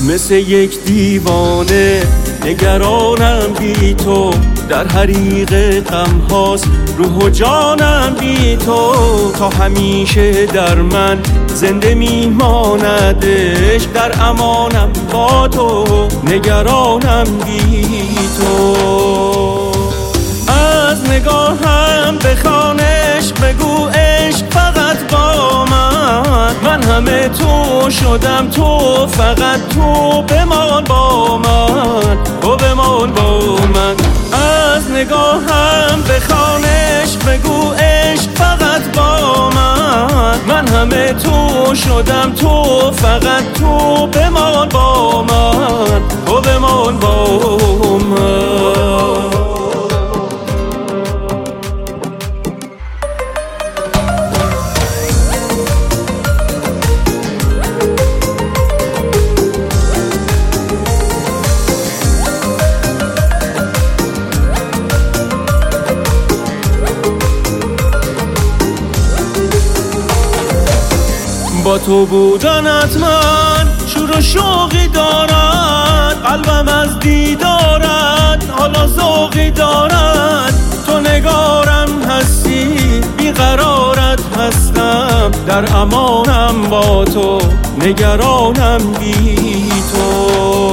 مثل یک دیوانه نگرانم بی تو، در حریق غم هاست روح و جانم بی تو. تا همیشه در من زنده میماندش، در امانم با تو، نگرانم بی تو. از نگاهم بخوانش، بگو عشق فقط با من، من همه تو شدم، تو فقط تو بمان با من، تو بمان با من. از نگاهم بخوانش، بگو عشق فقط با من، من همه تو شدم، تو فقط تو بمان با من، تو بمان با من. با تو بودنت من شور و شوقی دارد، قلبم از دیدارت حالا ذوقی دارد. تو نگارم هستی، بیقرارت هستم، در امانم با تو، نگرانم بی تو.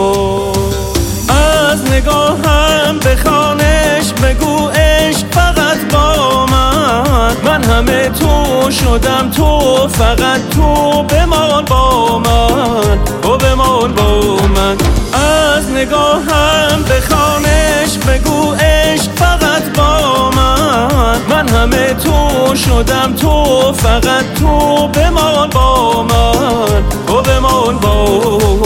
از نگاهم بخوانش، بگو عشق فقط با من، من همه تو شدم، تو فقط تو بمان با من، تو بمان با من. از نگاهم بخوانش، بگو عشق فقط با من، من همه تو شدم، تو فقط تو بمان با من، تو بمان با من.